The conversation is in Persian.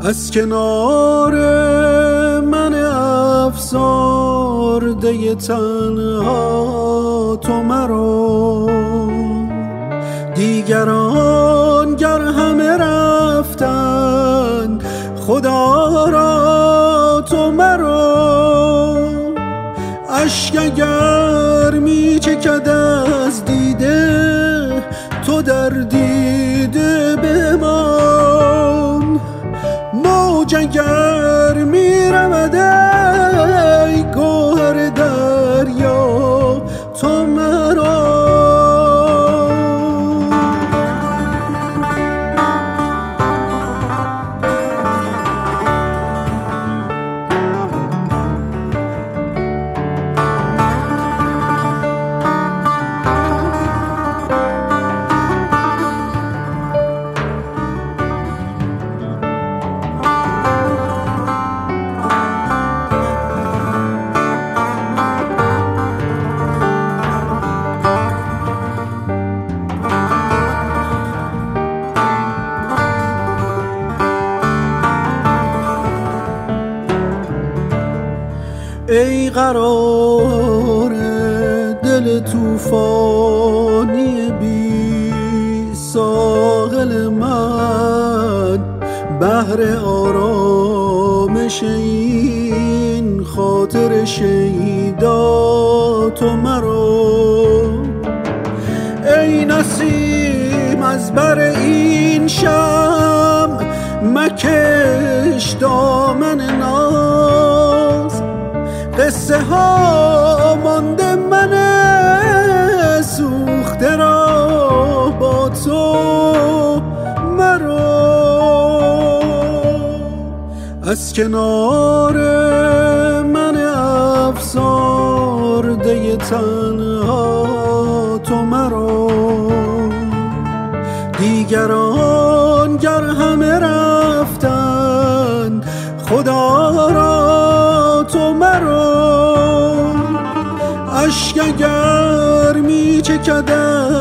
از کنار من افسرده تنها تو مرا، دیگران گر همه رفتن خدا را تو مرا. اشک اگر می چکد از دیده تو در دیده بمان، موج اگر می رود ای گوهر دریا تو مرا. ای قرار دل توفانی بی ساحل من، بحر آرامش این خاطر شیدا تو مرا. ای نسیم از بر این شمع مکش دامن ناز، قصه ها مانده من سوخته را با تو مرا. از کنار من افسرده تنها تو مرا، دیگران گر همه رفتن خدا را تو مرا. اشک اگر می چکد